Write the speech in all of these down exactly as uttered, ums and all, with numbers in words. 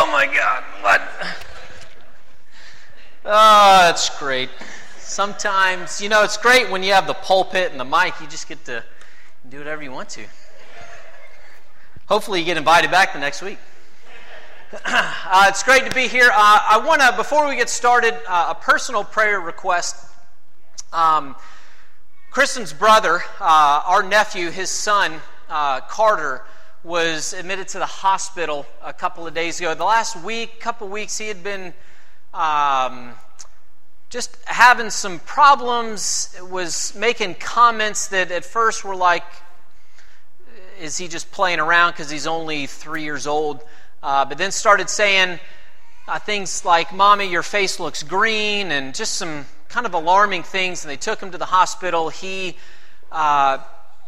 Oh my God, what? Oh, that's great. Sometimes, you know, it's great when you have the pulpit and the mic, you just get to do whatever you want to. Hopefully you get invited back the next week. Uh, it's great to be here. Uh, I want to, before we get started, uh, a personal prayer request. Um, Kristen's brother, uh, our nephew, his son, uh, Carter, was admitted to the hospital a couple of days ago. The last week, couple weeks, he had been um, just having some problems, was making comments that at first were like, is he just playing around because he's only three years old? Uh, but then started saying uh, things like, Mommy, your face looks green, and just some kind of alarming things. And they took him to the hospital. He... Uh,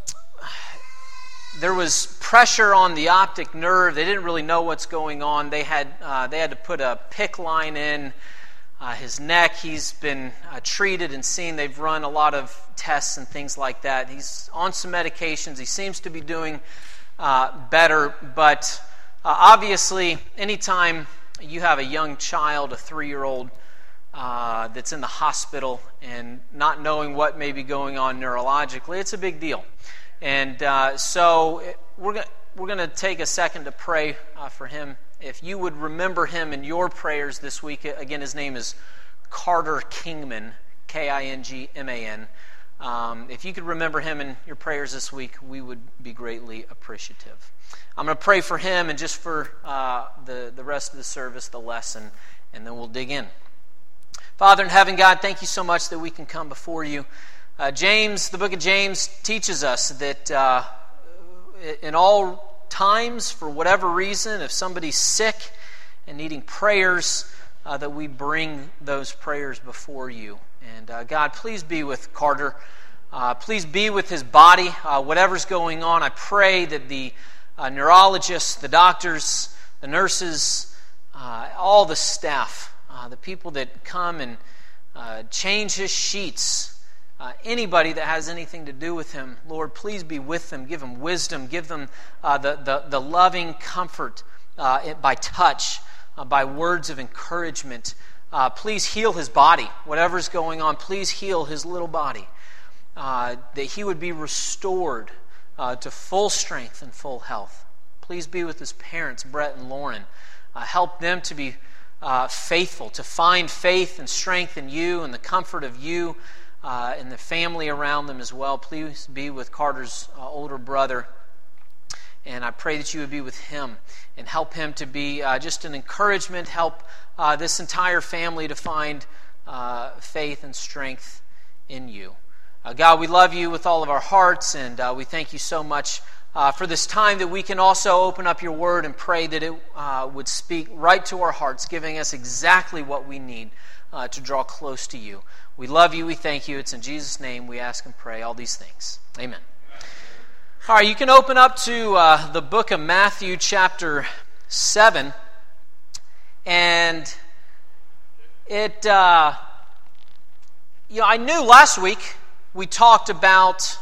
There was pressure on the optic nerve. They didn't really know what's going on. They had uh, they had to put a PICC line in uh, his neck. He's been uh, treated and seen. They've run a lot of tests and things like that. He's on some medications. He seems to be doing uh, better. But uh, obviously, anytime you have a young child, a three-year-old, uh, that's in the hospital and not knowing what may be going on neurologically, it's a big deal. And uh, so we're going we're going to take a second to pray uh, for him. If you would remember him in your prayers this week, again, his name is Carter Kingman, K I N G M A N. Um, if you could remember him in your prayers this week, we would be greatly appreciative. I'm going to pray for him and just for uh, the, the rest of the service, the lesson, and then we'll dig in. Father in heaven, God, thank you so much that we can come before you. Uh, James, the book of James teaches us that uh, in all times, for whatever reason, if somebody's sick and needing prayers, uh, that we bring those prayers before you. And uh, God, please be with Carter. Uh, please be with his body. Uh, whatever's going on, I pray that the uh, neurologists, the doctors, the nurses, uh, all the staff, uh, the people that come and uh, change his sheets, Uh, anybody that has anything to do with him, Lord, please be with them. Give them wisdom. Give them uh, the, the, the loving comfort uh, by touch, uh, by words of encouragement. Uh, please heal his body. Whatever's going on, please heal his little body. Uh, that he would be restored uh, to full strength and full health. Please be with his parents, Brett and Lauren. Uh, help them to be uh, faithful, to find faith and strength in you and the comfort of you. Uh, and the family around them as well. Please be with Carter's uh, older brother. And I pray that you would be with him and help him to be uh, just an encouragement, help uh, this entire family to find uh, faith and strength in you. Uh, God, we love you with all of our hearts, and uh, we thank you so much uh, for this time that we can also open up your word and pray that it uh, would speak right to our hearts, giving us exactly what we need uh, to draw close to you. We love you, we thank you. It's in Jesus' name we ask and pray all these things. Amen. All right, you can open up to uh, the book of Matthew chapter seven. And it, uh, you know, I knew last week we talked about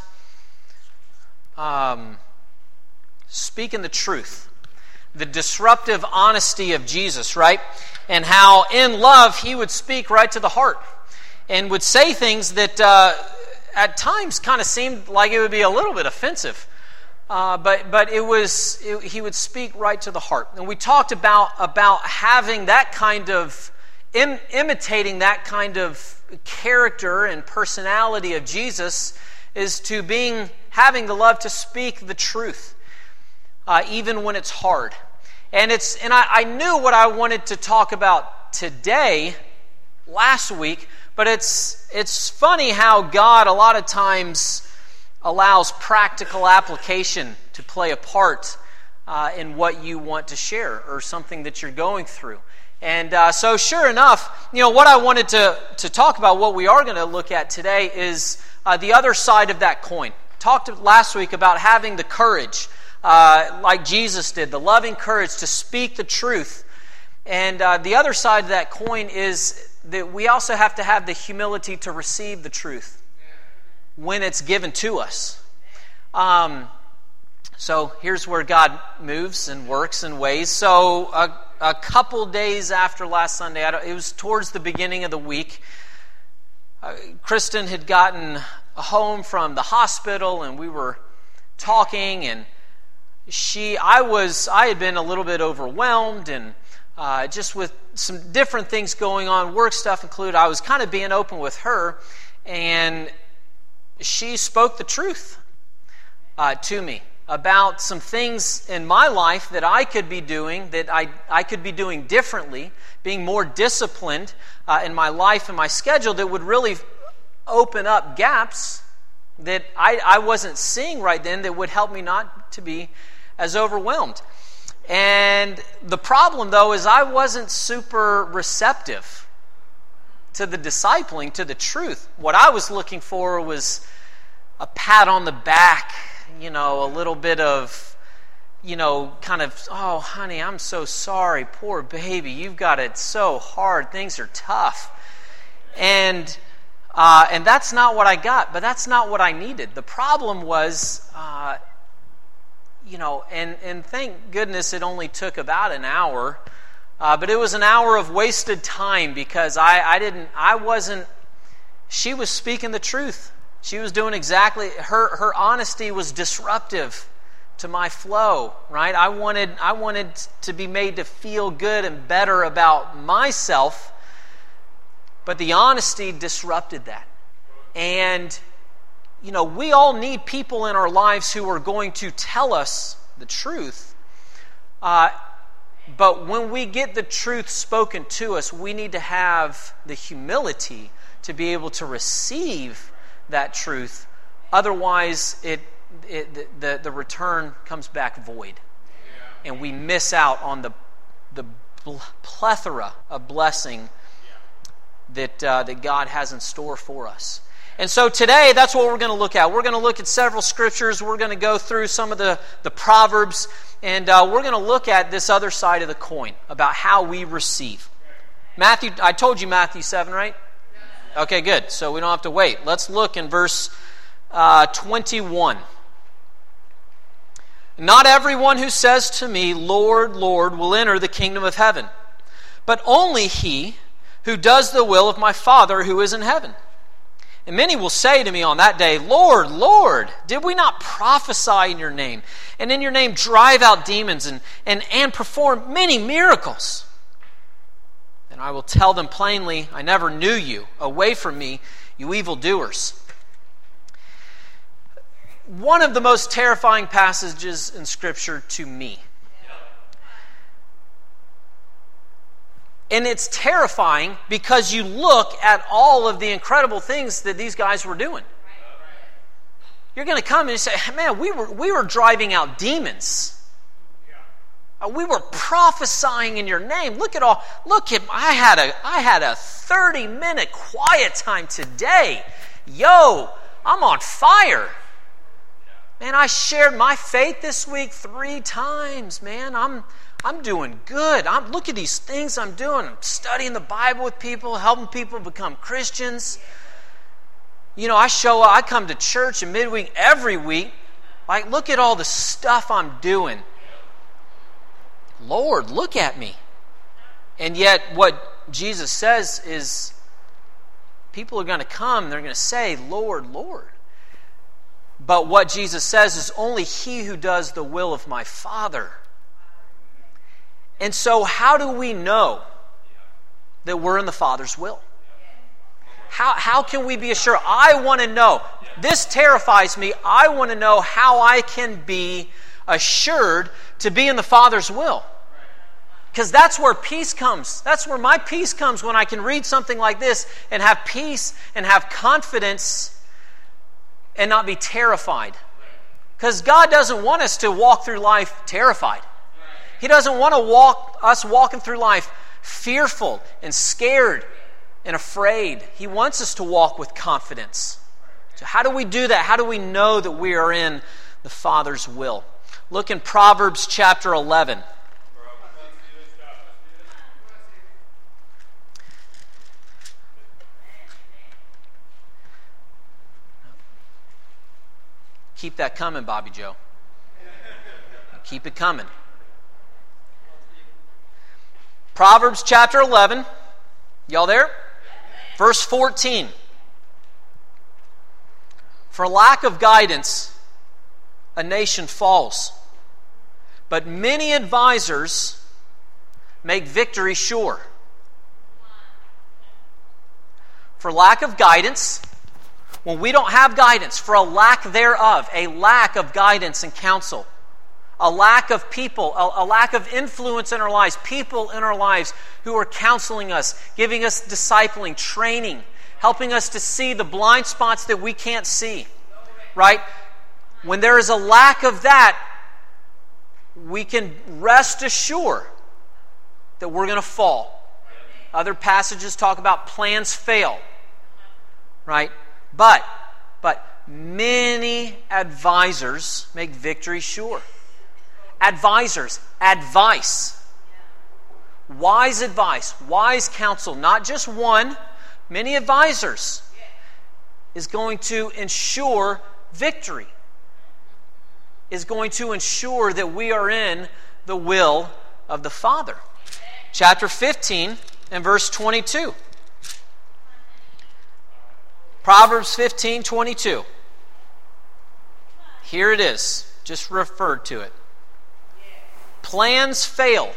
um, speaking the truth, the disruptive honesty of Jesus, right? And how in love he would speak right to the heart. And would say things that uh, at times kind of seemed like it would be a little bit offensive. Uh, but but it was it, he would speak right to the heart. And we talked about, about having that kind of, im, imitating that kind of character and personality of Jesus is to being, having the love to speak the truth, uh, even when it's hard. And it's and I, I knew what I wanted to talk about today, last week, but it's it's funny how God a lot of times allows practical application to play a part uh, in what you want to share or something that you're going through. And uh, so sure enough, you know, what I wanted to, to talk about, what we are going to look at today is uh, the other side of that coin. Talked last week about having the courage, uh, like Jesus did, the loving courage to speak the truth. And uh, the other side of that coin is that we also have to have the humility to receive the truth when it's given to us. Um, so here's where God moves and works in ways. So uh, a couple days after last Sunday. I don't, it was towards the beginning of the week. Uh, Kristen had gotten home from the hospital, and we were talking, and she, I was, I had been a little bit overwhelmed, and uh, just with some different things going on, work stuff included. I was kind of being open with her, and she spoke the truth uh, to me about some things in my life that I could be doing, that I, I could be doing differently, being more disciplined uh, in my life and my schedule, that would really open up gaps that I, I wasn't seeing right then, that would help me not to be as overwhelmed. And the problem, though, is I wasn't super receptive to the discipling, to the truth. What I was looking for was a pat on the back, you know, a little bit of, you know, kind of, oh, honey, I'm so sorry, poor baby, you've got it so hard, things are tough. And uh, and that's not what I got, but that's not what I needed. The problem was, uh, you know, and, and thank goodness it only took about an hour, uh, but it was an hour of wasted time, because I, I didn't, I wasn't, she was speaking the truth. She was doing exactly, her her honesty was disruptive to my flow, right? I wanted I wanted to be made to feel good and better about myself, but the honesty disrupted that. And, you know, we all need people in our lives who are going to tell us the truth. Uh, but when we get the truth spoken to us, we need to have the humility to be able to receive that truth. Otherwise, it, it the, the return comes back void. And we miss out on the, the plethora of blessing that, uh, that God has in store for us. And so today, that's what we're going to look at. We're going to look at several scriptures. We're going to go through some of the, the Proverbs. And uh, we're going to look at this other side of the coin, about how we receive. Matthew, I told you Matthew seven, right? Okay, good. So we don't have to wait. Let's look in verse uh, twenty-one. Not everyone who says to me, Lord, Lord, will enter the kingdom of heaven, but only he who does the will of my Father who is in heaven. And many will say to me on that day, Lord, Lord, did we not prophesy in your name, and in your name drive out demons, and, and, and perform many miracles? And I will tell them plainly, I never knew you. Away from me, you evildoers. One of the most terrifying passages in Scripture to me. And it's terrifying because you look at all of the incredible things that these guys were doing. You're going to come and you say, man, we were we were driving out demons. We were prophesying in your name. Look at all. Look at I had a I had a thirty minute quiet time today. Yo, I'm on fire. Man, I shared my faith this week three times. Man, I'm I'm doing good. I'm look at these things I'm doing. I'm studying the Bible with people, helping people become Christians. You know, I show up. I come to church in midweek every week. Like, look at all the stuff I'm doing. Lord, look at me. And yet what Jesus says is people are going to come, they're going to say, Lord, Lord. But what Jesus says is only he who does the will of my Father. And so how do we know that we're in the Father's will? How, how can we be assured? I want to know. This terrifies me. I want to know how I can be assured to be in the Father's will. Because that's where peace comes. That's where my peace comes, when I can read something like this and have peace and have confidence and not be terrified. Because God doesn't want us to walk through life terrified. He doesn't want to walk us walking through life fearful and scared and afraid. He wants us to walk with confidence. So how do we do that? How do we know that we are in the Father's will? Look in Proverbs chapter eleven. Keep that coming, Bobby Joe. Keep it coming. Proverbs chapter eleven. Y'all there? Verse fourteen. For lack of guidance, a nation falls, but many advisors make victory sure. For lack of guidance, when we don't have guidance, for a lack thereof, a lack of guidance and counsel, a lack of people, a, a lack of influence in our lives, people in our lives who are counseling us, giving us discipling, training, helping us to see the blind spots that we can't see, right? When there is a lack of that, we can rest assured that we're going to fall. Other passages talk about plans fail, right? But, but many advisors make victory sure. Advisors, advice. Wise advice, wise counsel, not just one, many advisors is going to ensure victory, is going to ensure that we are in the will of the Father. Chapter fifteen and verse twenty-two. Proverbs fifteen, twenty-two. Here it is, just referred to it. Plans fail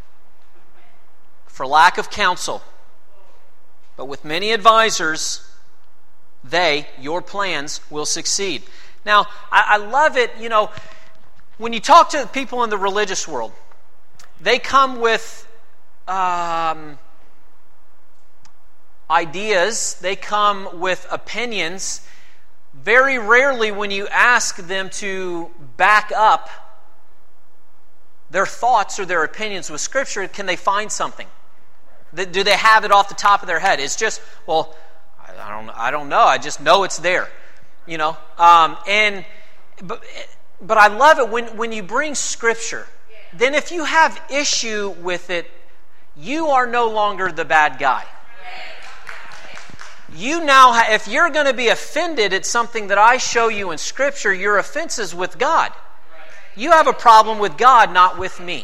for lack of counsel, but with many advisors, they, your plans, will succeed. Now, I, I love it, you know, when you talk to people in the religious world, they come with um, ideas, they come with opinions. Very rarely when you ask them to back up their thoughts or their opinions with Scripture, can they find something? Do they have it off the top of their head? It's just, well, I don't, I don't know. I just know it's there, you know. Um, and but but I love it when when you bring Scripture. Then, if you have issue with it, you are no longer the bad guy. You now, ha- if you're going to be offended at something that I show you in Scripture, your offense is with God. You have a problem with God, not with me.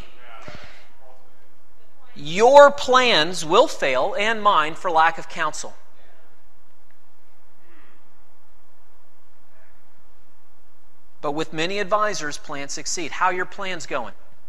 Your plans will fail, and mine, for lack of counsel. But with many advisors, plans succeed. How are your plans going?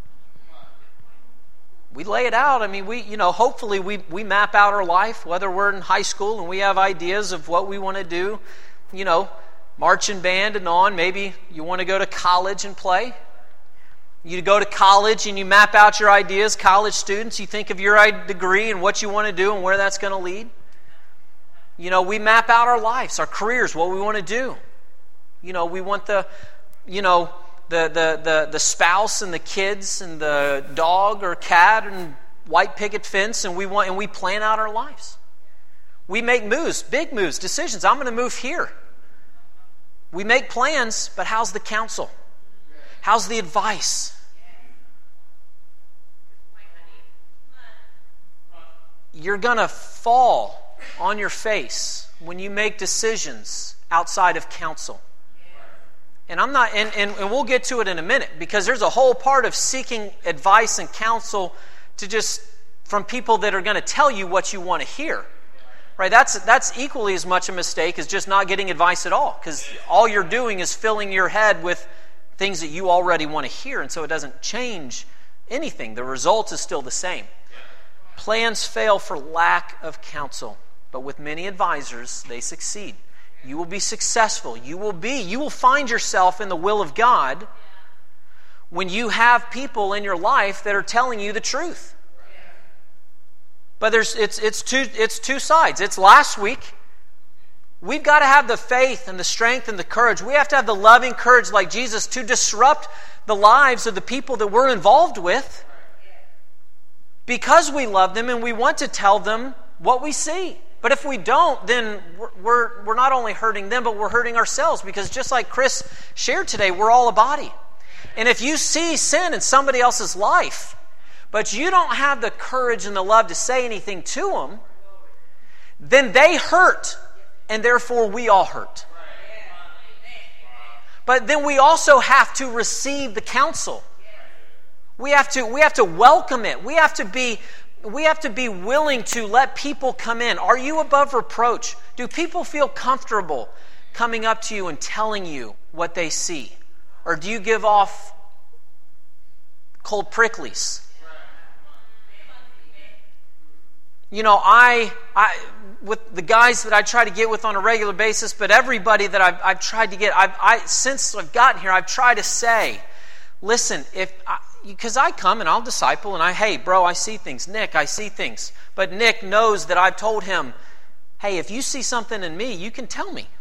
We lay it out. I mean, we, you know, hopefully we, we map out our life, whether we're in high school and we have ideas of what we want to do, you know, marching band and on. Maybe you want to go to college and play. You go to college and you map out your ideas. College students, you think of your degree and what you want to do and where that's going to lead. You know, we map out our lives, our careers, what we want to do. You know, we want the, you know, the the the, the spouse and the kids and the dog or cat and white picket fence, and we want and we plan out our lives. We make moves, big moves, decisions. I'm going to move here. We make plans, but how's the counsel? How's the advice? You're going to fall on your face when you make decisions outside of counsel. And I'm not, and, and, and we'll get to it in a minute, because there's a whole part of seeking advice and counsel to just from people that are going to tell you what you want to hear. Right? That's that's equally as much a mistake as just not getting advice at all, because all you're doing is filling your head with things that you already want to hear, and so it doesn't change anything. The result is still the same. Plans fail for lack of counsel, but with many advisors, they succeed. You will be successful. You will be, you will find yourself in the will of God when you have people in your life that are telling you the truth. But there's it's it's two it's two sides. It's last week. We've got to have the faith and the strength and the courage. We have to have the loving courage like Jesus to disrupt the lives of the people that we're involved with, because we love them and we want to tell them what we see. But if we don't, then we're, we're, we're not only hurting them, but we're hurting ourselves, because just like Chris shared today, we're all a body. And if you see sin in somebody else's life, but you don't have the courage and the love to say anything to them, then they hurt, and therefore we all hurt. But then we also have to receive the counsel. We have to, we have to welcome it. We have to be, we have to be willing to let people come in. Are you above reproach? Do people feel comfortable coming up to you and telling you what they see? Or do you give off cold pricklies? You know, I, I with the guys that I try to get with on a regular basis, but everybody that I've, I've tried to get, I've, I since I've gotten here, I've tried to say, listen, if because I, I come and I'll disciple and I, hey, bro, I see things. Nick, I see things. But Nick knows that I've told him, hey, if you see something in me, you can tell me.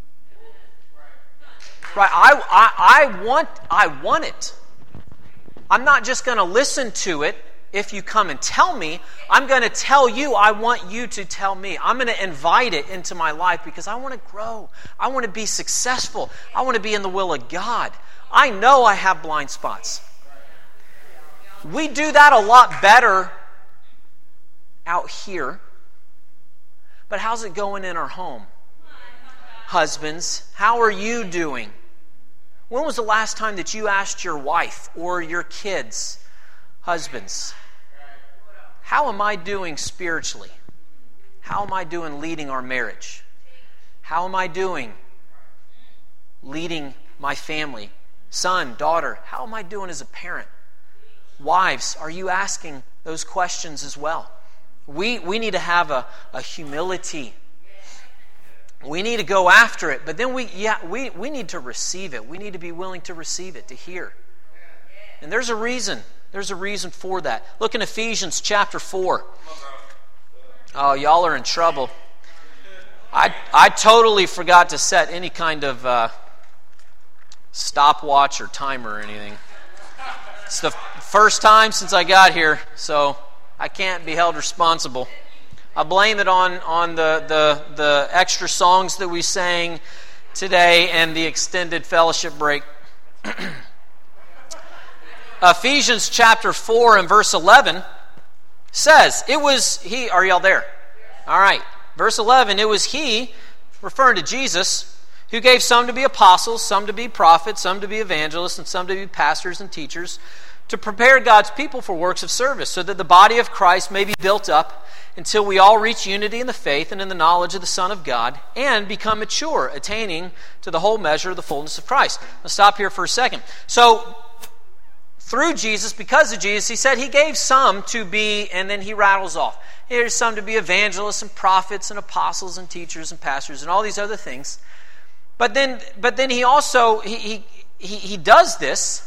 Right? I, I, I want, I want it. I'm not just going to listen to it. If you come and tell me, I'm going to tell you, I want you to tell me. I'm going to invite it into my life because I want to grow. I want to be successful. I want to be in the will of God. I know I have blind spots. We do that a lot better out here. But how's it going in our home? Husbands, how are you doing? When was the last time that you asked your wife or your kids, husbands, how am I doing spiritually? How am I doing leading our marriage? How am I doing leading my family? Son, daughter, how am I doing as a parent? Wives, are you asking those questions as well? We we need to have a, a humility. We need to go after it, but then we yeah we, we need to receive it. We need to be willing to receive it, to hear. And there's a reason. There's a reason for that. Look in Ephesians chapter four. Oh, y'all are in trouble. I I totally forgot to set any kind of uh, stopwatch or timer or anything. It's the first time since I got here, so I can't be held responsible. I blame it on, on the, the, the extra songs that we sang today and the extended fellowship break. Ephesians chapter four and verse eleven says, it was he, are y'all there? All right. Verse eleven, it was he, referring to Jesus, who gave some to be apostles, some to be prophets, some to be evangelists, and some to be pastors and teachers, to prepare God's people for works of service, so that the body of Christ may be built up until we all reach unity in the faith and in the knowledge of the Son of God, and become mature, attaining to the whole measure of the fullness of Christ. Let's stop here for a second. So, through Jesus, because of Jesus, he said he gave some to be, and then he rattles off. Here's some to be evangelists and prophets and apostles and teachers and pastors and all these other things. But then, but then he also he he he, he does this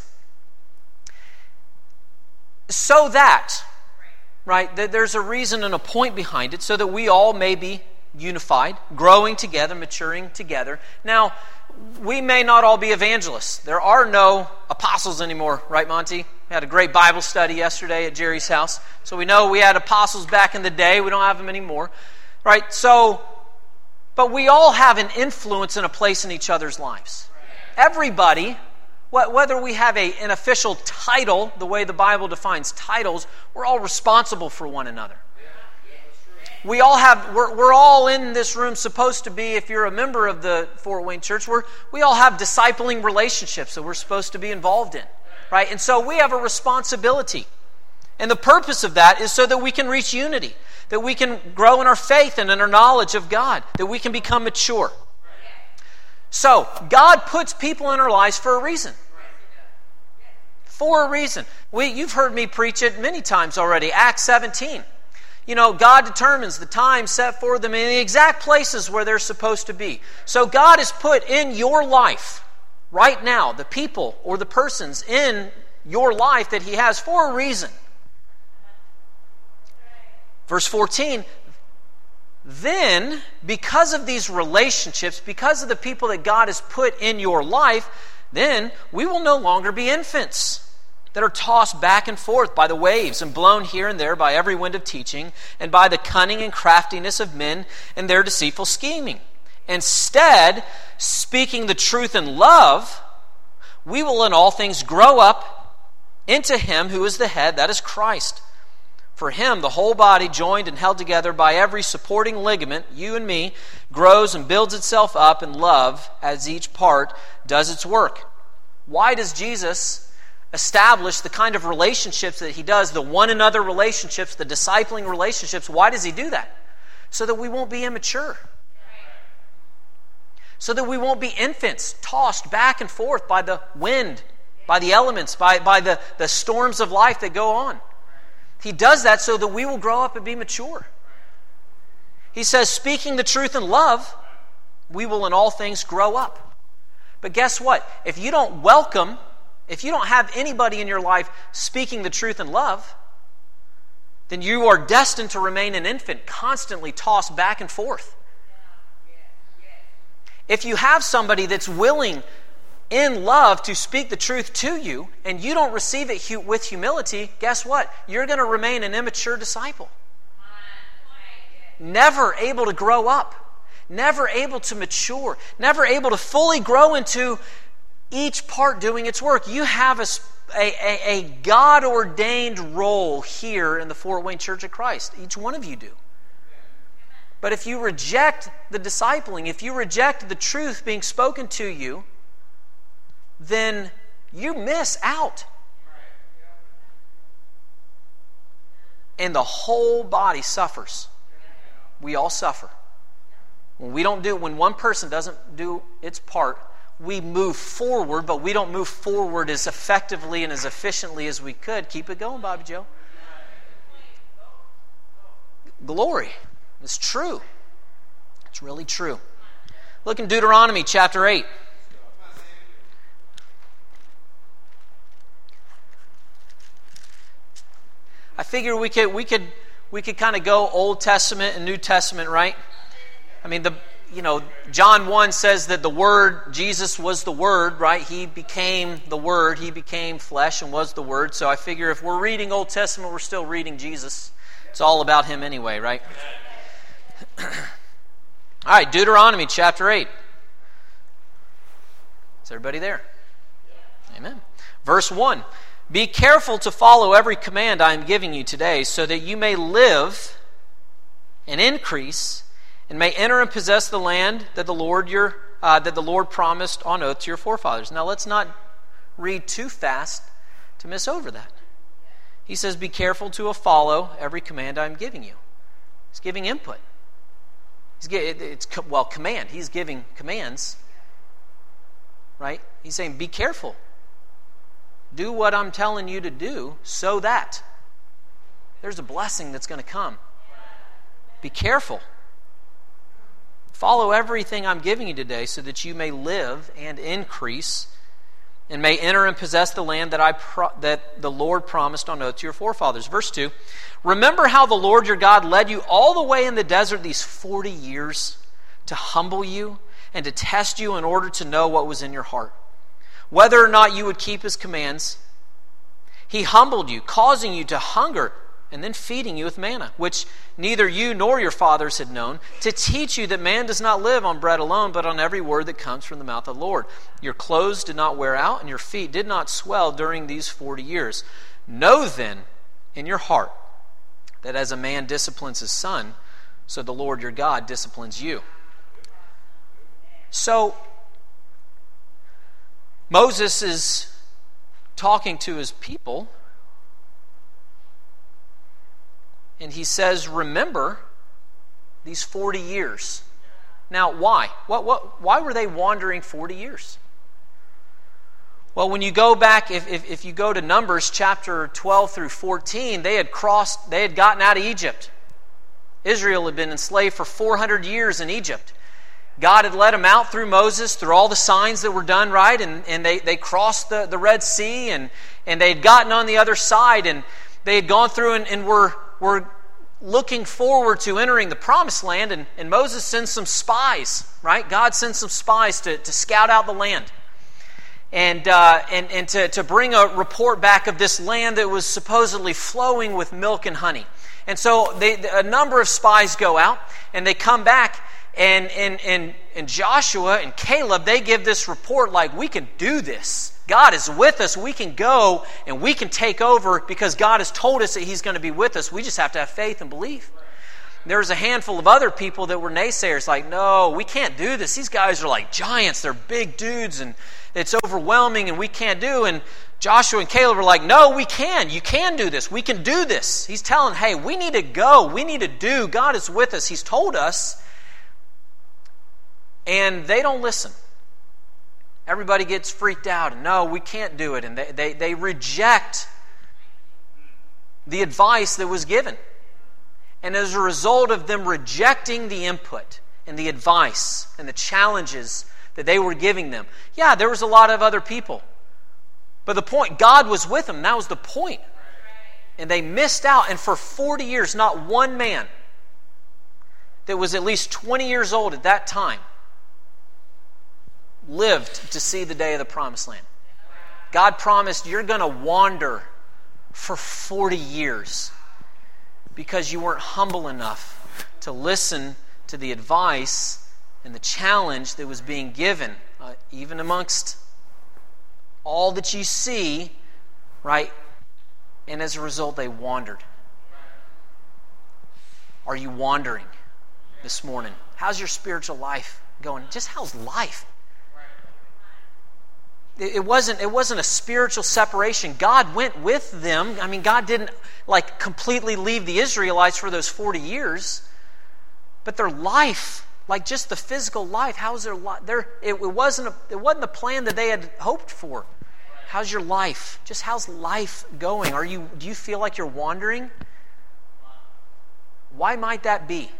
so that, right, that there's a reason and a point behind it, so that we all may be unified, growing together, maturing together. Now, we may not all be evangelists. There are no apostles anymore, right, Monty? We had a great Bible study yesterday at Jerry's house. So we know we had apostles back in the day. We don't have them anymore, right? So, but we all have an influence and a place in each other's lives. Everybody, whether we have a, an official title, the way the Bible defines titles, we're all responsible for one another. We all have, we're, we're all in this room supposed to be, if you're a member of the Fort Wayne Church, we're, we all have discipling relationships that we're supposed to be involved in, right? And so we have a responsibility. And the purpose of that is so that we can reach unity, that we can grow in our faith and in our knowledge of God, that we can become mature. So, God puts people in our lives for a reason. For a reason. We, you've heard me preach it many times already, Acts seventeen. You know, God determines the time set for them in the exact places where they're supposed to be. So God has put in your life, right now, the people or the persons in your life that He has for a reason. Verse fourteen, then, because of these relationships, because of the people that God has put in your life, then we will no longer be infants that are tossed back and forth by the waves and blown here and there by every wind of teaching and by the cunning and craftiness of men and their deceitful scheming. Instead, speaking the truth in love, we will in all things grow up into Him who is the head, that is Christ. For Him, the whole body, joined and held together by every supporting ligament, you and me, grows and builds itself up in love as each part does its work. Why does Jesus establish the kind of relationships that he does, the one another relationships, the discipling relationships. Why does he do that? So that we won't be immature. So that we won't be infants tossed back and forth by the wind, by the elements, by, by the, the storms of life that go on. He does that so that we will grow up and be mature. He says, speaking the truth in love, we will in all things grow up. But guess what? If you don't welcome, if you don't have anybody in your life speaking the truth in love, then you are destined to remain an infant, constantly tossed back and forth. If you have somebody that's willing in love to speak the truth to you, and you don't receive it with humility, guess what? You're going to remain an immature disciple. Never able to grow up. Never able to mature. Never able to fully grow into each part doing its work. You have a, a, a God-ordained role here in the Fort Wayne Church of Christ. Each one of you do. But if you reject the discipling, if you reject the truth being spoken to you, then you miss out. And the whole body suffers. We all suffer. When we don't do, when one person doesn't do its part, we move forward, but we don't move forward as effectively and as efficiently as we could. Keep it going, Bobby Joe. Glory. It's true. It's really true. Look in Deuteronomy chapter eight. I figure we could we could we could kind of go Old Testament and New Testament, right? I mean, the you know, John one says that the Word, Jesus was the Word, right? He became the Word. He became flesh and was the Word. So I figure if we're reading Old Testament, we're still reading Jesus. It's all about Him anyway, right? All right, Deuteronomy chapter eight. Is everybody there? Amen. Verse one. Be careful to follow every command I am giving you today, so that you may live and increase, and may enter and possess the land that the Lord your uh, that the Lord promised on oath to your forefathers. Now let's not read too fast to miss over that. He says, "Be careful to follow every command I am giving you." He's giving input. He's giving, it's well command. He's giving commands, right? He's saying, "Be careful. Do what I'm telling you to do, so that there's a blessing that's going to come. Be careful. Follow everything I'm giving you today, so that you may live and increase, and may enter and possess the land that I pro- that the Lord promised on oath to your forefathers." Verse two. Remember how the Lord your God led you all the way in the desert these forty years to humble you and to test you in order to know what was in your heart, whether or not you would keep His commands. He humbled you, causing you to hunger, and then feeding you with manna, which neither you nor your fathers had known, to teach you that man does not live on bread alone, but on every word that comes from the mouth of the Lord. Your clothes did not wear out, and your feet did not swell during these forty years. Know then in your heart that as a man disciplines his son, so the Lord your God disciplines you. So, Moses is talking to his people, and he says, remember these forty years. Now, why? What, what, why were they wandering forty years? Well, when you go back, if, if, if you go to Numbers chapter twelve through fourteen, they had crossed, they had gotten out of Egypt. Israel had been enslaved for four hundred years in Egypt. God had led them out through Moses, through all the signs that were done, right? And, and they, they crossed the, the Red Sea, and, and they had gotten on the other side, and they had gone through and, and were, were looking forward to entering the Promised Land, and, and Moses sends some spies, right? God sends some spies to, to scout out the land. And uh, and, and to, to bring a report back of this land that was supposedly flowing with milk and honey. And so they, a number of spies go out, and they come back, and, and, and, and Joshua and Caleb, they give this report like, we can do this. God is with us. We can go, and we can take over because God has told us that He's going to be with us. We just have to have faith and belief. There's a handful of other people that were naysayers, like, no, we can't do this. These guys are like giants. They're big dudes, and it's overwhelming, and we can't do. And Joshua and Caleb are like, no, we can. You can do this. We can do this. He's telling, hey, we need to go. We need to do. God is with us. He's told us. And they don't listen. Everybody gets freaked out. And, no, we can't do it. And they, they, they reject the advice that was given. And as a result of them rejecting the input and the advice and the challenges that they were giving them, yeah, there was a lot of other people. But the point, God was with them. That was the point. And they missed out. And for forty years, not one man that was at least twenty years old at that time lived to see the day of the promised land. God promised, you're going to wander for forty years because you weren't humble enough to listen to the advice and the challenge that was being given, uh, even amongst all that you see, right? And as a result, they wandered. Are you wandering this morning? How's your spiritual life going? Just how's life? It wasn't, it wasn't a spiritual separation. God went with them. I mean, God didn't like completely leave the Israelites for those forty years. But their life, like just the physical life, how's their life? Their, it, it wasn't a, it wasn't the plan that they had hoped for. How's your life? Just how's life going? Are you? Do you feel like you're wandering? Why might that be?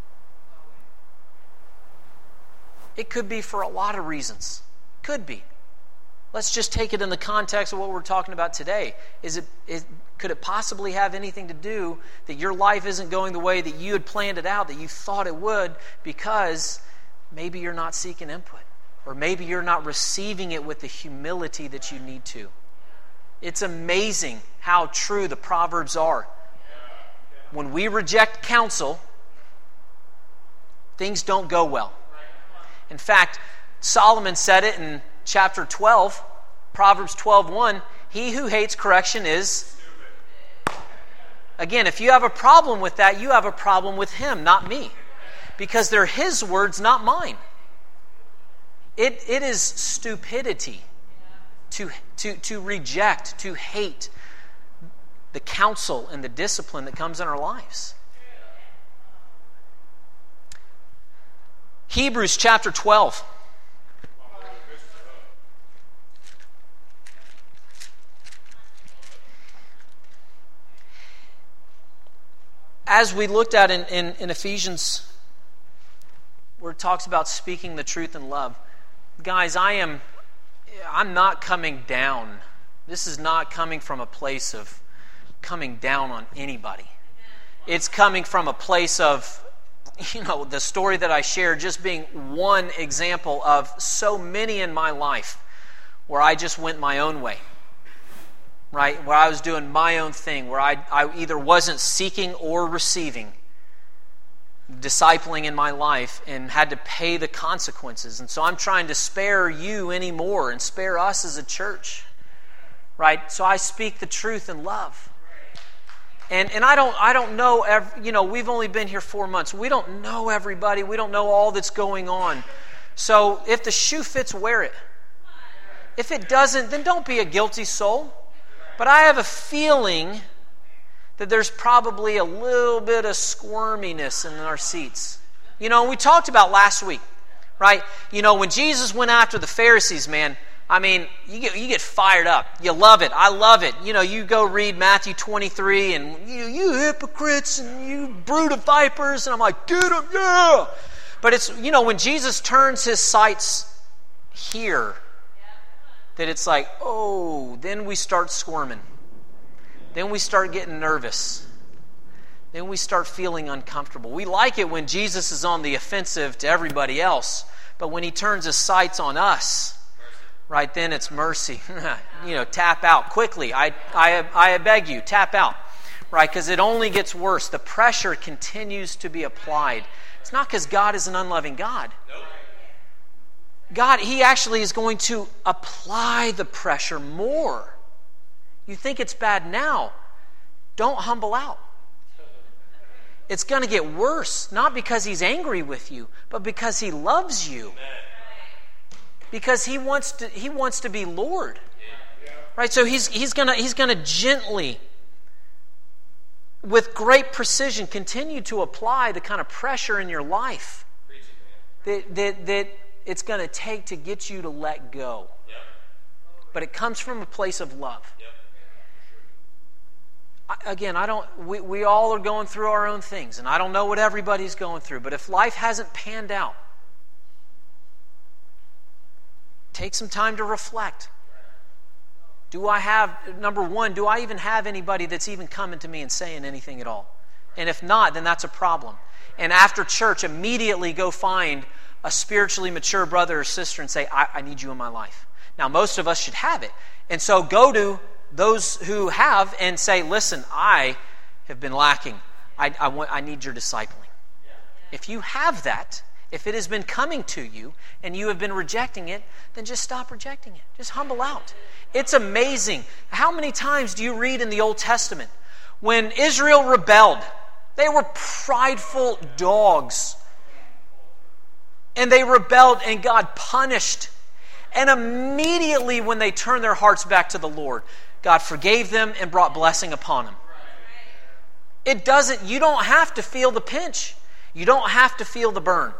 It could be for a lot of reasons. Could be. Let's just take it in the context of what we're talking about today. Is it, is, could it possibly have anything to do that your life isn't going the way that you had planned it out, that you thought it would, because maybe you're not seeking input, or maybe you're not receiving it with the humility that you need to? It's amazing how true the Proverbs are. When we reject counsel, things don't go well. In fact, Solomon said it in chapter twelve, Proverbs twelve one, he who hates correction is... Again, if you have a problem with that, you have a problem with him, not me. Because they're his words, not mine. It, it is stupidity to, to, to reject, to hate the counsel and the discipline that comes in our lives. Hebrews chapter twelve. As we looked at in, in, in Ephesians, where it talks about speaking the truth in love, guys, I am, I'm not coming down. This is not coming from a place of coming down on anybody. It's coming from a place of, you know, the story that I shared just being one example of so many in my life where I just went my own way. Right? Where I was doing my own thing, where I, I either wasn't seeking or receiving discipling in my life and had to pay the consequences. And so I'm trying to spare you anymore and spare us as a church. Right? So I speak the truth in love. And and I don't I don't know every, you know, we've only been here four months. We don't know everybody. We don't know all that's going on. So if the shoe fits, wear it. If it doesn't, then don't be a guilty soul. But I have a feeling that there's probably a little bit of squirminess in our seats. You know, we talked about last week, right? You know, when Jesus went after the Pharisees, man, I mean, you get you get fired up. You love it. I love it. You know, you go read Matthew twenty-three and you, you hypocrites and you brood of vipers, and I'm like, get them, yeah! But it's, you know, when Jesus turns his sights here, that it's like, oh, then we start squirming. Then we start getting nervous. Then we start feeling uncomfortable. We like it when Jesus is on the offensive to everybody else, but when he turns his sights on us, right, then it's mercy. You know, tap out quickly. I, I, I beg you, tap out. Right, because it only gets worse. The pressure continues to be applied. It's not because God is an unloving God. God, he actually is going to apply the pressure more. You think it's bad now. Don't humble out. It's going to get worse, not because he's angry with you, but because he loves you. Because he wants to, he wants to be Lord. Right? So he's he's gonna he's gonna gently, with great precision, continue to apply the kind of pressure in your life that that, that it's going to take to get you to let go. Yep. But it comes from a place of love. Yep. I, again, I don't. We, we all are going through our own things, and I don't know what everybody's going through. But if life hasn't panned out, take some time to reflect. Do I have, number one, do I even have anybody that's even coming to me and saying anything at all? And if not, then that's a problem. And after church, immediately go find a spiritually mature brother or sister and say, I, I need you in my life. Now, most of us should have it. And so go to those who have and say, listen, I have been lacking. I, I, want, I need your discipling. If you have that, if it has been coming to you and you have been rejecting it, then just stop rejecting it. Just humble out. It's amazing. How many times do you read in the Old Testament when Israel rebelled? They were prideful dogs. And they rebelled and God punished. And immediately when they turned their hearts back to the Lord, God forgave them and brought blessing upon them. It doesn't, you don't have to feel the pinch. You don't have to feel the burn.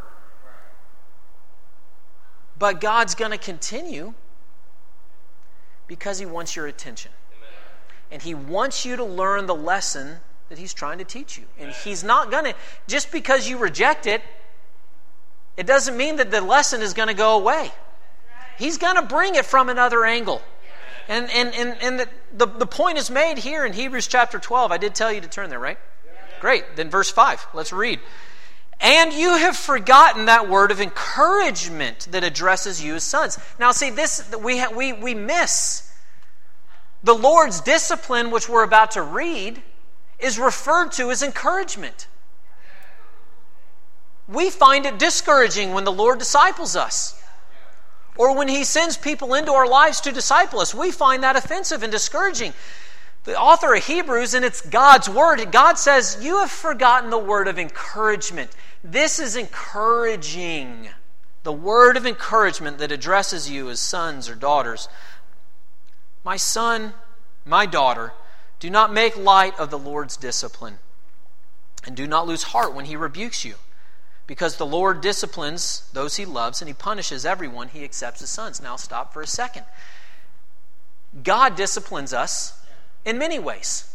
But God's going to continue because He wants your attention. And He wants you to learn the lesson that He's trying to teach you. And He's not going to, just because you reject it, it doesn't mean that the lesson is going to go away. He's going to bring it from another angle. And and and, and the, the, the point is made here in Hebrews chapter twelve. I did tell you to turn there, right? Great. Then verse five. Let's read. And you have forgotten that word of encouragement that addresses you as sons. Now see, this we ha, we we miss. The Lord's discipline, which we're about to read, is referred to as encouragement. We find it discouraging when the Lord disciples us. Or when He sends people into our lives to disciple us. We find that offensive and discouraging. The author of Hebrews, and it's God's word, God says, you have forgotten the word of encouragement. This is encouraging. The word of encouragement that addresses you as sons or daughters. My son, my daughter, do not make light of the Lord's discipline. And do not lose heart when He rebukes you. Because the Lord disciplines those He loves, and He punishes everyone He accepts as sons. Now stop for a second. God disciplines us in many ways.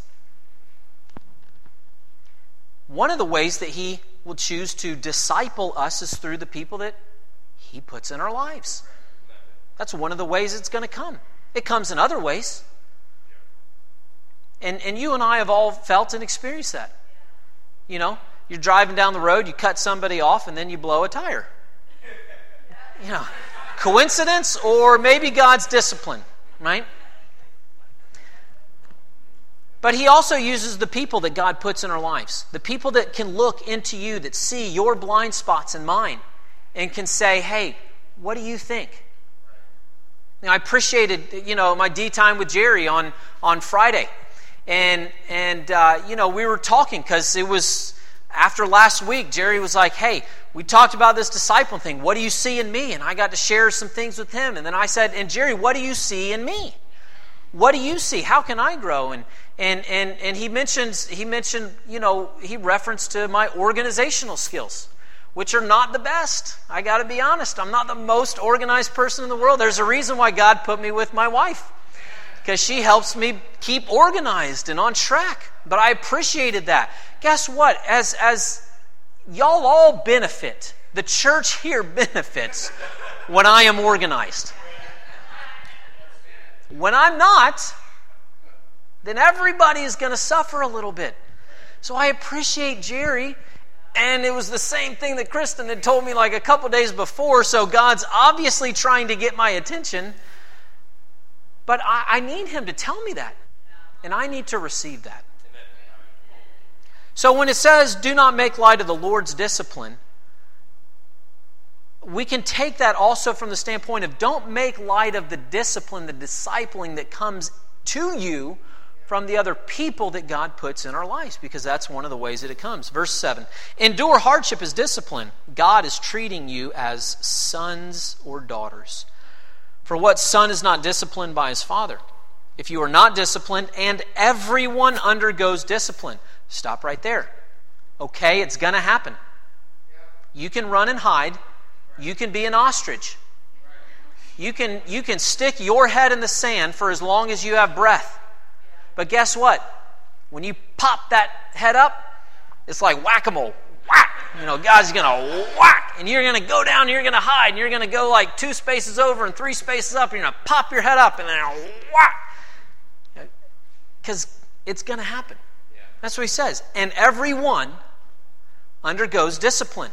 One of the ways that He will choose to disciple us is through the people that He puts in our lives. That's one of the ways it's going to come. It comes in other ways. And, and you and I have all felt and experienced that. You know, you're driving down the road, you cut somebody off, and then you blow a tire. You know, coincidence or maybe God's discipline, right? But He also uses the people that God puts in our lives. The people that can look into you, that see your blind spots and mine, and can say, hey, what do you think? You know, I appreciated, you know, my D time with Jerry on, on Friday. And, and uh, you know, we were talking because it was... After last week, Jerry was like, hey, we talked about this disciple thing. What do you see in me? And I got to share some things with him. And then I said, and Jerry, what do you see in me? What do you see? How can I grow? And and and and he mentions he mentioned, you know, he referenced to my organizational skills, which are not the best. I got to be honest. I'm not the most organized person in the world. There's a reason why God put me with my wife, because she helps me keep organized and on track. But I appreciated that. Guess what? As as y'all all benefit, the church here benefits when I am organized. When I'm not, then everybody is going to suffer a little bit. So I appreciate Jerry, and it was the same thing that Kristen had told me like a couple days before, so God's obviously trying to get my attention, but I, I need Him to tell me that, and I need to receive that. So when it says, do not make light of the Lord's discipline, we can take that also from the standpoint of don't make light of the discipline, the discipling that comes to you from the other people that God puts in our lives, because that's one of the ways that it comes. Verse seven, endure hardship as discipline. God is treating you as sons or daughters. For what son is not disciplined by his father? if you are not disciplined, and everyone undergoes discipline. Stop right there. Okay, it's going to happen. You can run and hide. You can be an ostrich. You can, you can stick your head in the sand for as long as you have breath. But guess what? When you pop that head up, it's like whack-a-mole. Whack! You know, God's going to whack, and you're going to go down, and you're going to hide, and you're going to go like two spaces over and three spaces up, and you're going to pop your head up, and then whack! Because it's going to happen. That's what he says. And everyone undergoes discipline.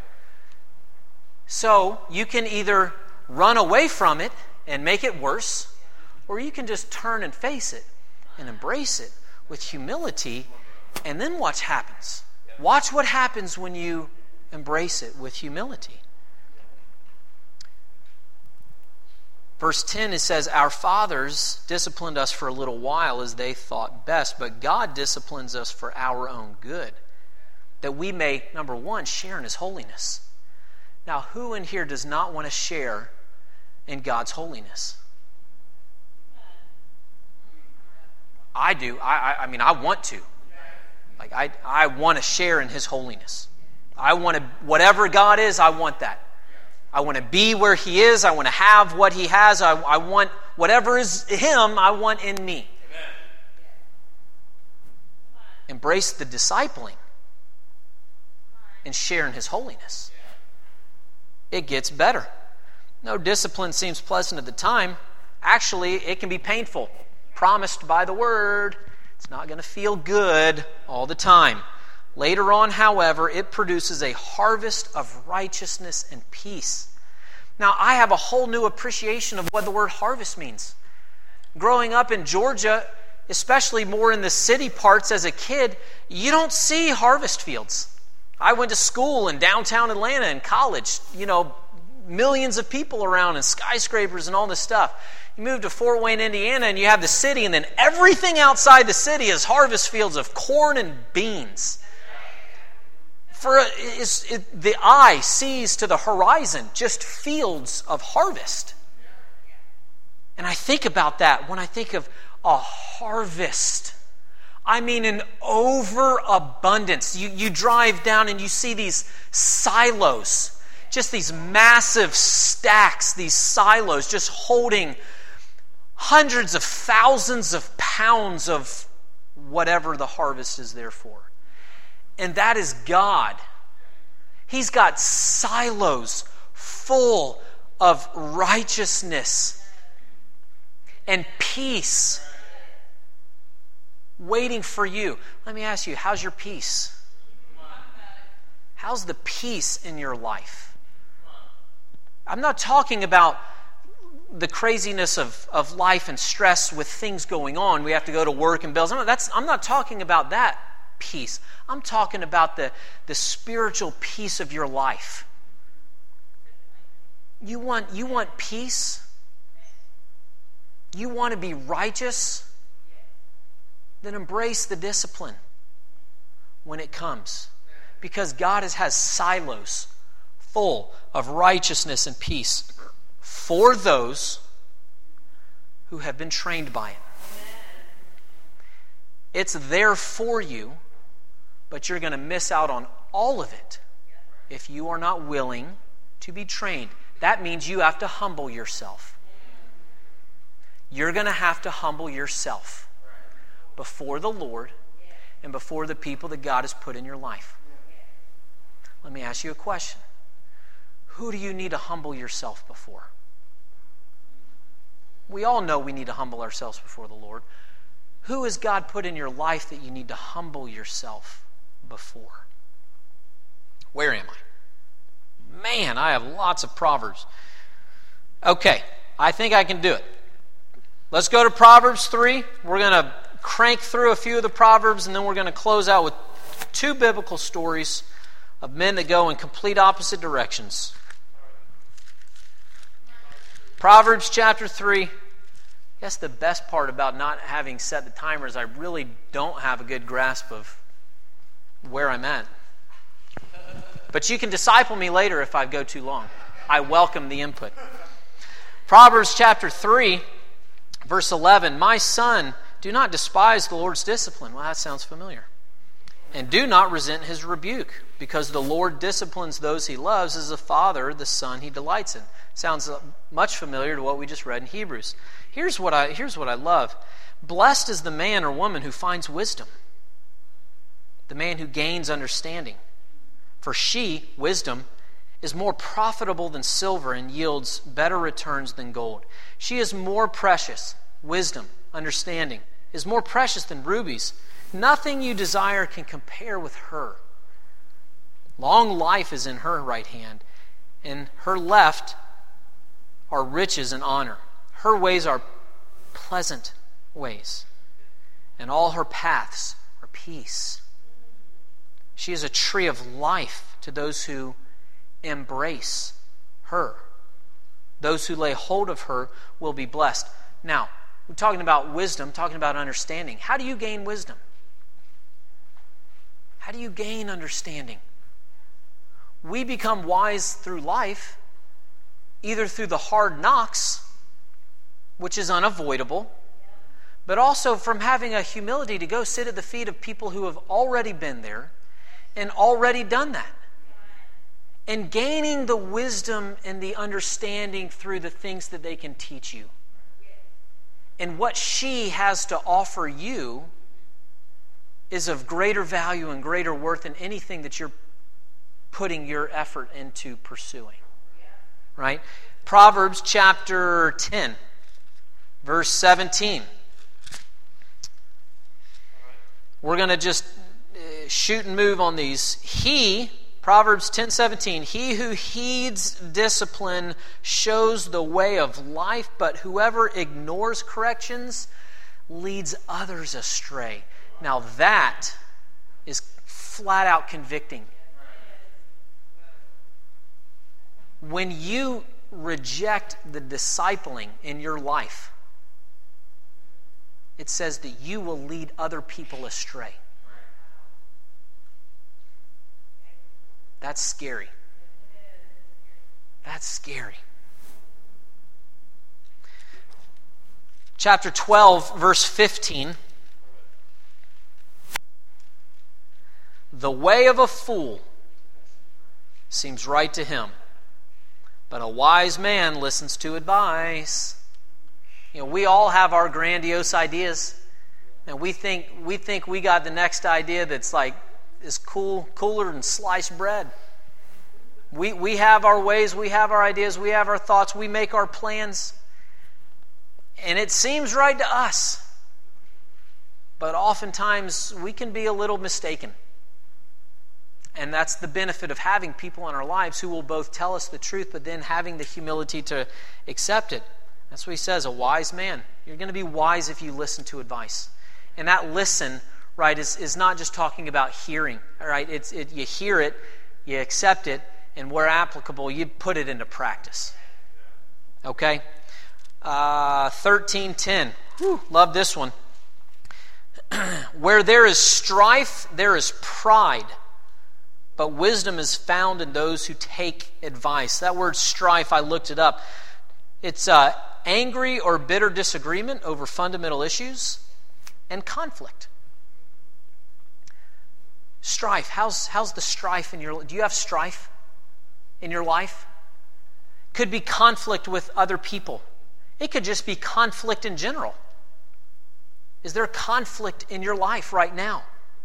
So you can either run away from it and make it worse, or you can just turn and face it and embrace it with humility, and then watch happens. Watch what happens when you embrace it with humility. Verse ten, it says, our fathers disciplined us for a little while as they thought best, but God disciplines us for our own good, that we may, number one, share in His holiness. Now, who in here does not want to share in God's holiness? I do. I, I, I mean, I want to. Like, I, I want to share in His holiness. I want to, whatever God is, I want that. I want to be where He is. I want to have what He has. I, I want whatever is Him, I want in me. Amen. Embrace the discipling and share in His holiness. It gets better. No discipline seems pleasant at the time. Actually, it can be painful. Promised by the Word. It's not going to feel good all the time. Later on, however, it produces a harvest of righteousness and peace. Now, I have a whole new appreciation of what the word harvest means. Growing up in Georgia, especially more in the city parts as a kid, you don't see harvest fields. I went to school in downtown Atlanta in college, you know, millions of people around and skyscrapers and all this stuff. You move to Fort Wayne, Indiana, and you have the city, and then everything outside the city is harvest fields of corn and beans. For it's, it, the eye sees to the horizon just fields of harvest. And I think about that when I think of a harvest. I mean an overabundance. You, you drive down and you see these silos, just these massive stacks, these silos just holding hundreds of thousands of pounds of whatever the harvest is there for. And that is God. He's got silos full of righteousness and peace waiting for you. Let me ask you, how's your peace? How's the peace in your life? I'm not talking about the craziness of, of life and stress with things going on. We have to go to work and bills. I'm not, that's, I'm not talking about that peace. I'm talking about the, the spiritual peace of your life. You want, you want peace? You want to be righteous? Then embrace the discipline when it comes. Because God has, has silos full of righteousness and peace for those who have been trained by it. It's there for you, but you're going to miss out on all of it if you are not willing to be trained. That means you have to humble yourself. You're going to have to humble yourself before the Lord and before the people that God has put in your life. Let me ask you a question. Who do you need to humble yourself before? We all know we need to humble ourselves before the Lord. Who has God put in your life that you need to humble yourself before? Where am I? Man, I have lots of Proverbs. Okay, I think I can do it. Let's go to Proverbs three. We're going to crank through a few of the Proverbs, and then we're going to close out with two biblical stories of men that go in complete opposite directions. Proverbs chapter three. I guess the best part about not having set the timer is I really don't have a good grasp of where I'm at. But you can disciple me later if I go too long. I welcome the input. Proverbs chapter three, Verse eleven, my son, do not despise the Lord's discipline. Well, that sounds familiar. And do not resent his rebuke, because the Lord disciplines those he loves as a father the son he delights in. Sounds much familiar to what we just read in Hebrews. Here's what I, here's what I love. Blessed is the man or woman who finds wisdom, the man who gains understanding. For she, wisdom, is more profitable than silver and yields better returns than gold. She is more precious, wisdom, understanding, is more precious than rubies. Nothing you desire can compare with her. Long life is in her right hand, and her left are riches and honor. Her ways are pleasant ways, and all her paths are peace. She is a tree of life to those who embrace her. Those who lay hold of her will be blessed. Now, we're talking about wisdom, talking about understanding. How do you gain wisdom? How do you gain understanding? We become wise through life, either through the hard knocks, which is unavoidable, but also from having a humility to go sit at the feet of people who have already been there and already done that. And gaining the wisdom and the understanding through the things that they can teach you. And what she has to offer you is of greater value and greater worth than anything that you're putting your effort into pursuing. Right? Proverbs chapter ten, verse seventeen. We're going to just shoot and move on these. He, Proverbs ten seventeen, he who heeds discipline shows the way of life, but whoever ignores corrections leads others astray. Now that is flat out convicting. When you reject the discipling in your life, it says that you will lead other people astray. That's scary. That's scary. Chapter twelve, verse fifteen. The way of a fool seems right to him, but a wise man listens to advice. You know, we all have our grandiose ideas, and we think we think we got the next idea that's like is cool, cooler than sliced bread. We we have our ways, we have our ideas, we have our thoughts, we make our plans, and it seems right to us. But oftentimes we can be a little mistaken. And that's the benefit of having people in our lives who will both tell us the truth, but then having the humility to accept it. That's what he says, a wise man. You're going to be wise if you listen to advice. And that listen, right, is, is not just talking about hearing. All right, it's it, you hear it, you accept it, and where applicable, you put it into practice. Okay? Uh, thirteen ten. Whew, love this one. Where there is strife, there is pride. But wisdom is found in those who take advice. That word strife, I looked it up. It's uh, angry or bitter disagreement over fundamental issues and conflict. Strife. How's, how's the strife in your life? Do you have strife in your life? Could be conflict with other people. It could just be conflict in general. Is there conflict in your life right now?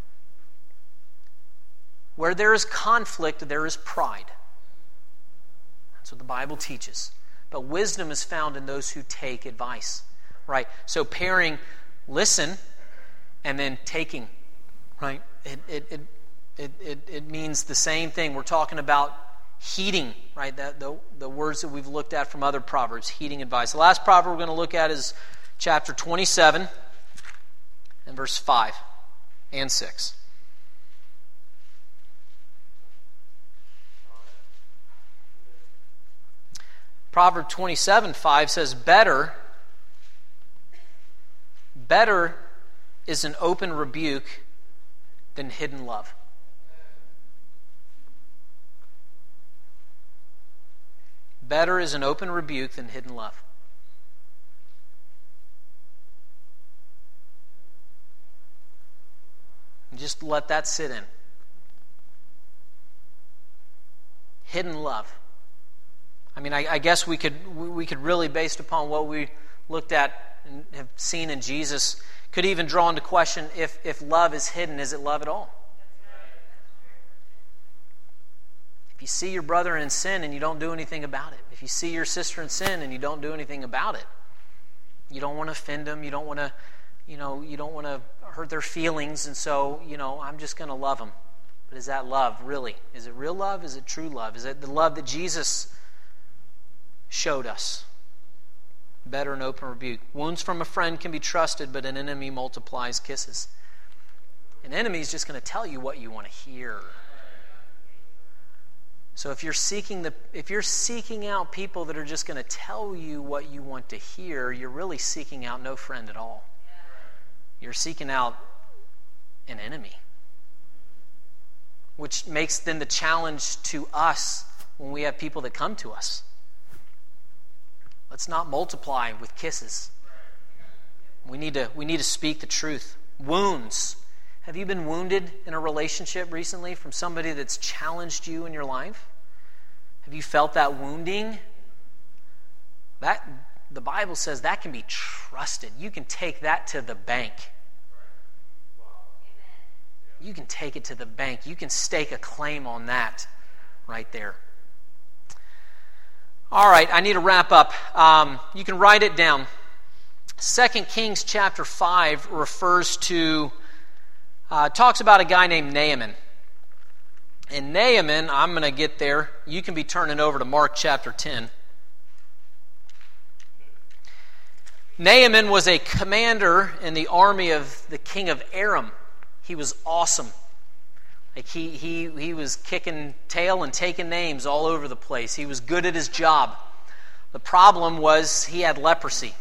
Where there is conflict, there is pride. That's what the Bible teaches. But wisdom is found in those who take advice. Right? So pairing listen and then taking. Right? It it it it it, it means the same thing. We're talking about heeding, right? That the, the words that we've looked at from other proverbs, heeding advice. The last proverb we're going to look at is chapter twenty-seven and verse five and six. Proverb twenty-seven five says, Better, better is an open rebuke than hidden love. Better is an open rebuke than hidden love. just let that sit in. Hidden love. I mean, I, I guess we could we could really, based upon what we looked at and have seen in Jesus, could even draw into question if, if love is hidden, is it love at all? If you see your brother in sin and you don't do anything about it, if you see your sister in sin and you don't do anything about it, you don't want to offend them, you don't want to, you know, you don't want to hurt their feelings, and so, you know, I'm just going to love them. But is that love really? Is it real love? Is it true love? Is it the love that Jesus showed us? Better an open rebuke. Wounds from a friend can be trusted, but an enemy multiplies kisses. An enemy is just going to tell you what you want to hear. So if you're seeking the if you're seeking out people that are just going to tell you what you want to hear, you're really seeking out no friend at all. You're seeking out an enemy. Which makes then the challenge to us when we have people that come to us. Let's not multiply with kisses. We need to we need to speak the truth. Wounds. Have you been wounded in a relationship recently from somebody that's challenged you in your life? Have you felt that wounding? That the Bible says that can be trusted. You can take that to the bank. You can take it to the bank. You can stake a claim on that right there. All right, I need to wrap up. Um, you can write it down. Second Kings chapter five refers to, uh, talks about a guy named Naaman. And Naaman, I'm going to get there. You can be turning over to Mark chapter ten. Naaman was a commander in the army of the king of Aram. He was awesome. Like he he he was kicking tail and taking names all over the place. He was good at his job. The problem was he had leprosy.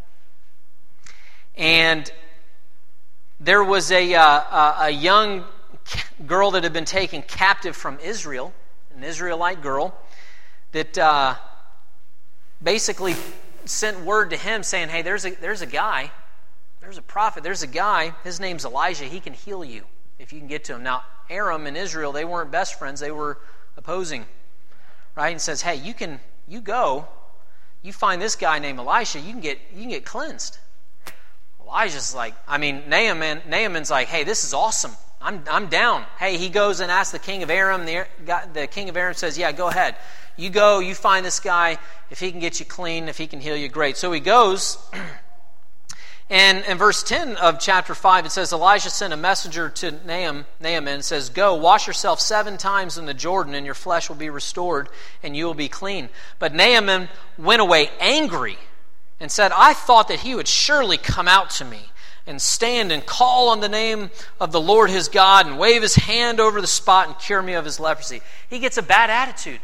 And there was a uh, a young girl that had been taken captive from Israel, an Israelite girl, that uh, basically sent word to him saying, "Hey, there's a there's a guy, there's a prophet, there's a guy. His name's Elijah. He can heal you if you can get to him." Now, Aram and Israel, they weren't best friends. They were opposing, right? And says, "Hey, you can you go, you find this guy named Elisha. You can get you can get cleansed." Elijah's like, I mean, Naaman. Naaman's like, "Hey, this is awesome. I'm I'm down." Hey, he goes and asks the king of Aram. The, the king of Aram says, "Yeah, go ahead. You go. You find this guy. If he can get you clean, if he can heal you, great." So he goes. And in verse ten of chapter five, it says, Elijah sent a messenger to Naaman, Naaman and says, "Go, wash yourself seven times in the Jordan, and your flesh will be restored, and you will be clean." But Naaman went away angry and said, "I thought that he would surely come out to me and stand and call on the name of the Lord his God and wave his hand over the spot and cure me of his leprosy." He gets a bad attitude.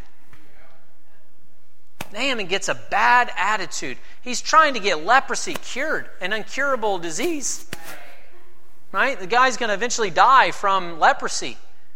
Naaman gets a bad attitude. He's trying to get leprosy cured, an incurable disease. Right? The guy's going to eventually die from leprosy.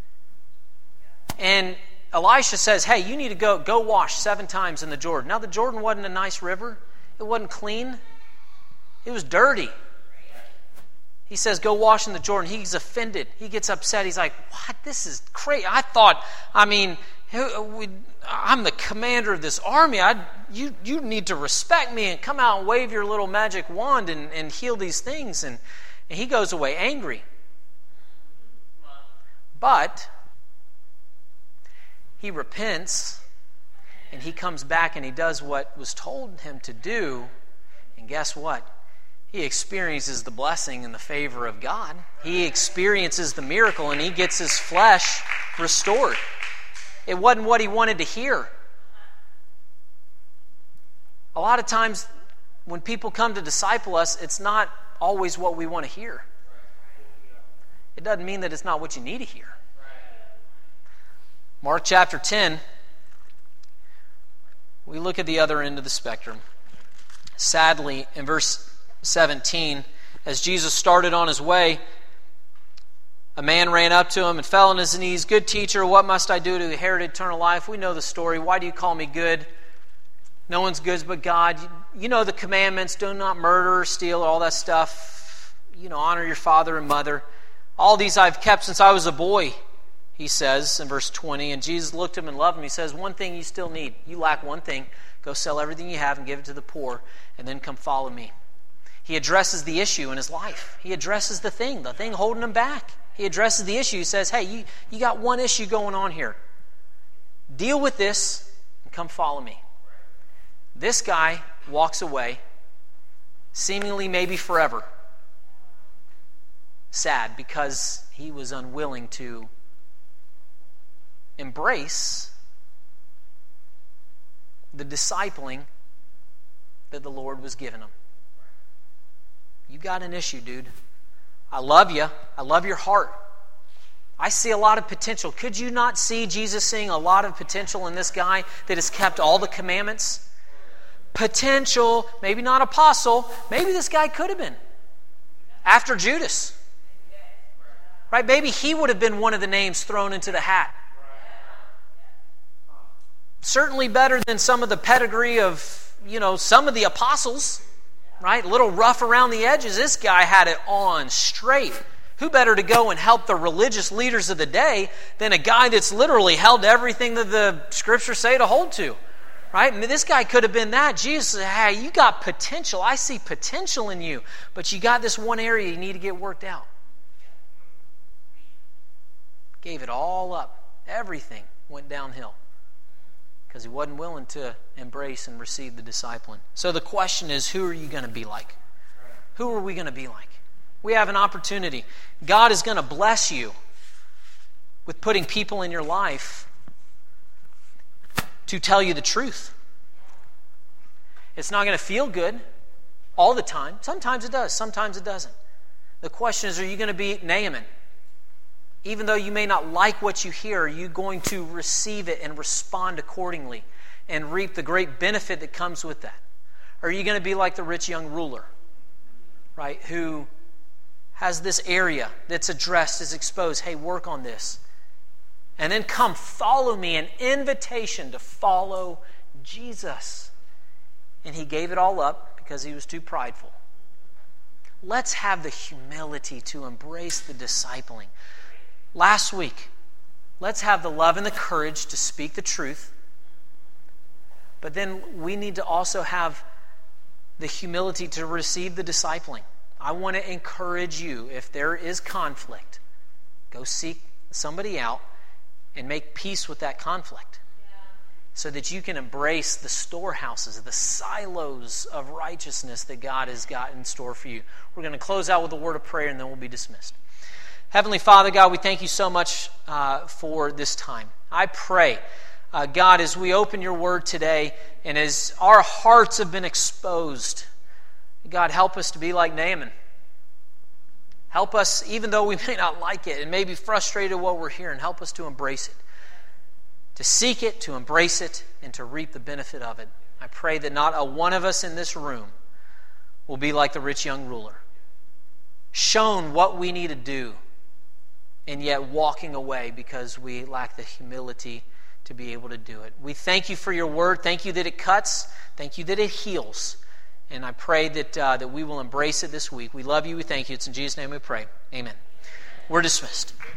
And Elisha says, "Hey, you need to go go wash seven times in the Jordan." Now, the Jordan wasn't a nice river. It wasn't clean. It was dirty. He says, "Go wash in the Jordan." He's offended. He gets upset. He's like, "What? This is crazy. I thought, I mean, I'm the commander of this army. I, you, you need to respect me and come out and wave your little magic wand and, and heal these things." And, and he goes away angry. But he repents and he comes back and he does what was told him to do. And guess what? He experiences the blessing and the favor of God. He experiences the miracle and he gets his flesh restored. It wasn't what he wanted to hear. A lot of times when people come to disciple us, it's not always what we want to hear. It doesn't mean that it's not what you need to hear. Mark chapter ten, we look at the other end of the spectrum. Sadly, in verse seventeen, as Jesus started on his way, a man ran up to him and fell on his knees. "Good teacher, what must I do to inherit eternal life?" We know the story. "Why do you call me good? No one's good but God." You know the commandments. Do not murder, steal, all that stuff. You know, honor your father and mother. All these I've kept since I was a boy, he says in verse twenty. And Jesus looked at him and loved him. He says, one thing you still need. You lack one thing. Go sell everything you have and give it to the poor, and then come follow me. He addresses the issue in his life. He addresses the thing, the thing holding him back. He addresses the issue. He says, hey, you, you got one issue going on here. Deal with this and come follow me. This guy walks away, seemingly maybe forever, sad because he was unwilling to embrace the discipling that the Lord was giving him. You got an issue, dude. I love you. I love your heart. I see a lot of potential. Could you not see Jesus seeing a lot of potential in this guy that has kept all the commandments? Potential, maybe not apostle. Maybe this guy could have been. After Judas. Right? Maybe he would have been one of the names thrown into the hat. Certainly better than some of the pedigree of, you know, some of the apostles. Right? A little rough around the edges. This guy had it on straight. Who better to go and help the religious leaders of the day than a guy that's literally held to everything that the Scriptures say to hold to? Right? I mean, this guy could have been that. Jesus said, hey, you got potential. I see potential in you. But you got this one area you need to get worked out. Gave it all up. Everything went downhill. Because he wasn't willing to embrace and receive the discipline. So the question is, who are you going to be like? Who are we going to be like? We have an opportunity. God is going to bless you with putting people in your life to tell you the truth. It's not going to feel good all the time. Sometimes it does. Sometimes it doesn't. The question is, are you going to be Naaman? Even though you may not like what you hear, are you going to receive it and respond accordingly and reap the great benefit that comes with that? Or are you going to be like the rich young ruler, right, who has this area that's addressed, is exposed, hey, work on this. And then come follow me, an invitation to follow Jesus. And he gave it all up because he was too prideful. Let's have the humility to embrace the discipling. Last week, let's have the love and the courage to speak the truth. But then we need to also have the humility to receive the discipling. I want to encourage you, if there is conflict, go seek somebody out and make peace with that conflict. So that you can embrace the storehouses, the silos of righteousness that God has got in store for you. We're going to close out with a word of prayer and then we'll be dismissed. Heavenly Father, God, we thank you so much uh, for this time. I pray, uh, God, as we open your word today and as our hearts have been exposed, God, help us to be like Naaman. Help us, even though we may not like it and may be frustrated at what we're hearing, help us to embrace it, to seek it, to embrace it, and to reap the benefit of it. I pray that not a one of us in this room will be like the rich young ruler, shown what we need to do, and yet walking away because we lack the humility to be able to do it. We thank you for your word. Thank you that it cuts. Thank you that it heals. And I pray that uh, that we will embrace it this week. We love you. We thank you. It's in Jesus' name we pray. Amen. We're dismissed.